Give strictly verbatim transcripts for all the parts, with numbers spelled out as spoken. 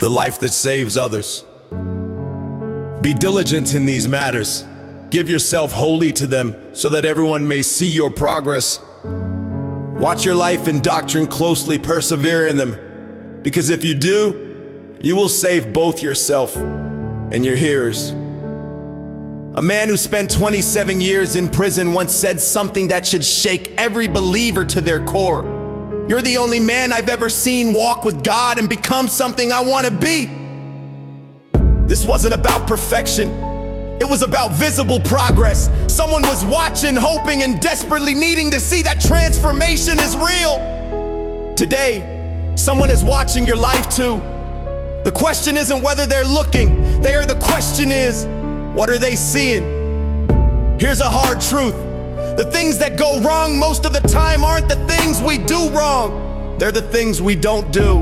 the life that saves others. Be diligent in these matters. Give yourself wholly to them, so that everyone may see your progress. Watch your life and doctrine closely, persevere in them, because if you do, you will save both yourself and your hearers. A man who spent twenty-seven years in prison once said something that should shake every believer to their core. You're the only man I've ever seen walk with God and become something I want to be. This wasn't about perfection. It was about visible progress. Someone was watching, hoping, and desperately needing to see that transformation is real. Today, someone is watching your life too. The question isn't whether they're looking. There, the question is, what are they seeing? Here's a hard truth. The things that go wrong most of the time aren't the things we do wrong. They're the things we don't do.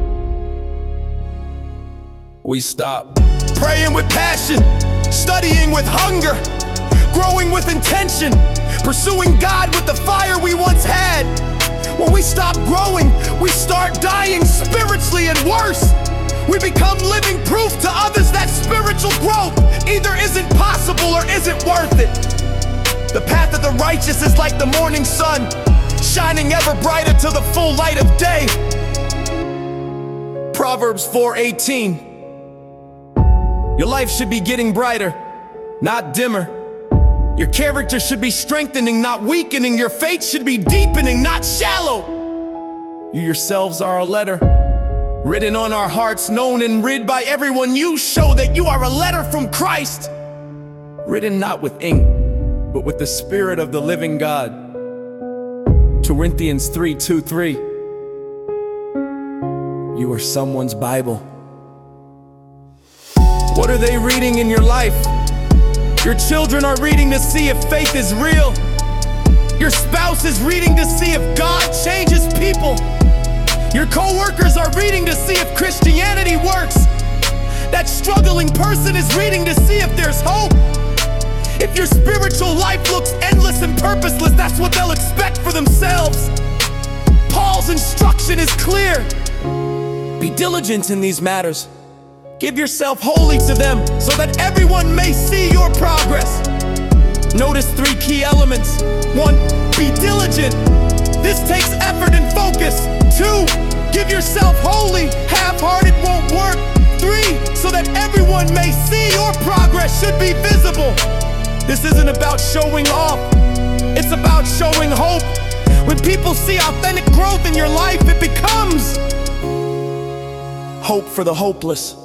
We stop praying with passion, studying with hunger, growing with intention, pursuing God with the fire we once had. When we stop growing, we start dying spiritually, and worse, we become living proof to others that spiritual growth either isn't possible or isn't worth it. The path of the righteous is like the morning sun, shining ever brighter to the full light of day. Proverbs four eighteen. Your life should be getting brighter, not dimmer. Your character should be strengthening, not weakening. Your faith should be deepening, not shallow. You yourselves are a letter, written on our hearts, known and read by everyone. You show that you are a letter from Christ, written not with ink, but with the Spirit of the living God. Corinthians three two three. You are someone's Bible. What are they reading in your life? Your children are reading to see if faith is real. Your spouse is reading to see if God changes people. Your co-workers are reading to see if Christianity works. That struggling person is reading to see if there's hope. If your spiritual life looks endless and purposeless, that's what they'll expect for themselves. Paul's instruction is clear. Be diligent in these matters. Give yourself wholly to them, so that everyone may see your progress. Notice three key elements. One, be diligent. This takes effort and focus. Two, give yourself wholly. Half-hearted won't work. Three, so that everyone may see your progress should be visible. This isn't about showing off. It's about showing hope. When people see authentic growth in your life, it becomes hope for the hopeless.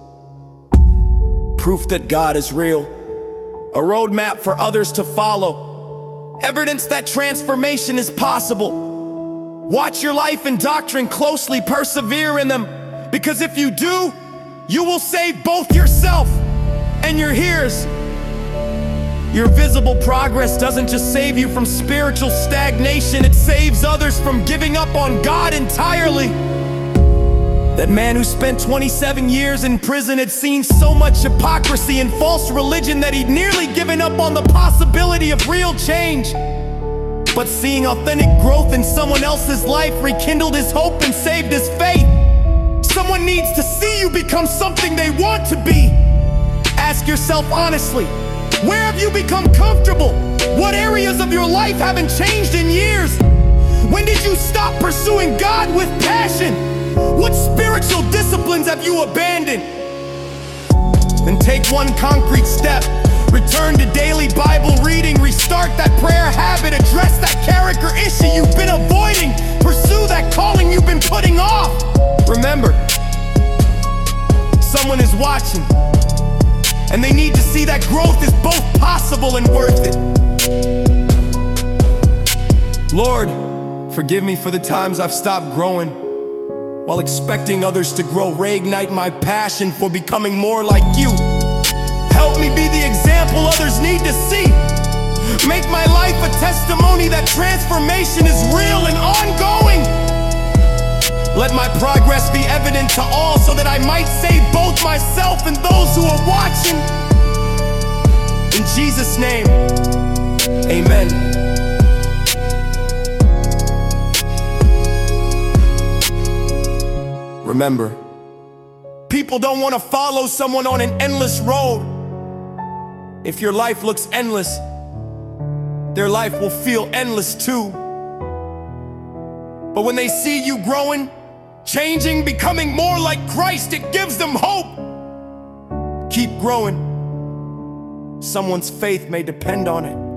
Proof that God is real. A roadmap for others to follow. Evidence that transformation is possible. Watch your life and doctrine closely, persevere in them, because if you do, you will save both yourself and your hearers. Your visible progress doesn't just save you from spiritual stagnation, it saves others from giving up on God entirely. That man who spent twenty-seven years in prison had seen so much hypocrisy and false religion that he'd nearly given up on the possibility of real change. But seeing authentic growth in someone else's life rekindled his hope and saved his faith. Someone needs to see you become something they want to be. Ask yourself honestly, where have you become comfortable? What areas of your life haven't changed in years? When did you stop pursuing God with passion? What spiritual disciplines have you abandoned? Then take one concrete step. Return to daily Bible reading. Restart that prayer habit. Address that character issue you've been avoiding. Pursue that calling you've been putting off. Remember, someone is watching, and they need to see that growth is both possible and worth it. Lord, forgive me for the times I've stopped growing while expecting others to grow. Reignite my passion for becoming more like you. Help me be the example others need to see. Make my life a testimony that transformation is real and ongoing. Let my progress be evident to all, so that I might save both myself and those who are watching. In Jesus' name, amen. Remember, People don't want to follow someone on an endless road. If your life looks endless, their life will feel endless too. But when they see you growing, changing, becoming more like Christ, it gives them hope. Keep growing. Someone's faith may depend on it.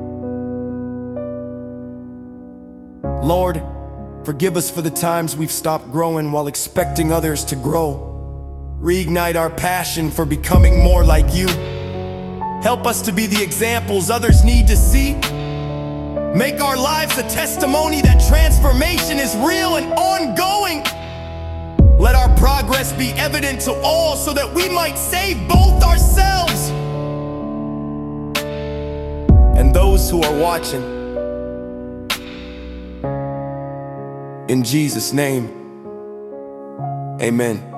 Lord, forgive us for the times we've stopped growing while expecting others to grow. Reignite our passion for becoming more like you. Help us to be the examples others need to see. Make our lives a testimony that transformation is real and ongoing. Let our progress be evident to all so that we might save both ourselves and those who are watching. In Jesus' name, amen.